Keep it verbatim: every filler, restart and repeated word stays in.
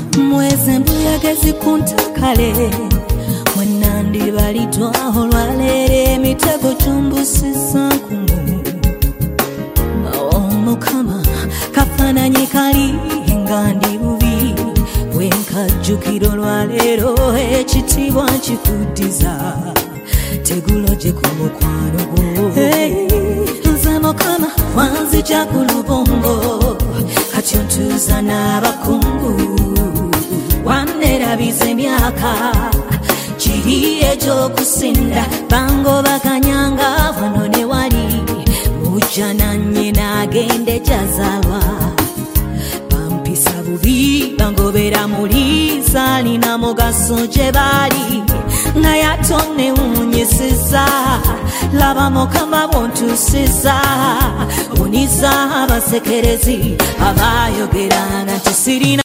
mweze mbuyagezi kuntakale mwenandi balitwa olwalere emitego cumbusisa nkumu omukama kafananye kali ngandi bubi bwenkajjukiro lwalero ekitibwa nkikuddiza teguloje ku mukwano gwo nze mukama wanzija ku lubongo kati ontuuza n'abakungu wanerabiza emyaka kiri egy'okusinda bango bakanyanga wano ne wali mujja nanye n'agende gyazalwa bampisa bubi bangobera muli zaalina mugaso gye baali naye ate onnewuunyisiza laba mukama bw'ontuusiza buniza abasekerezi abaayogeranga nti sirina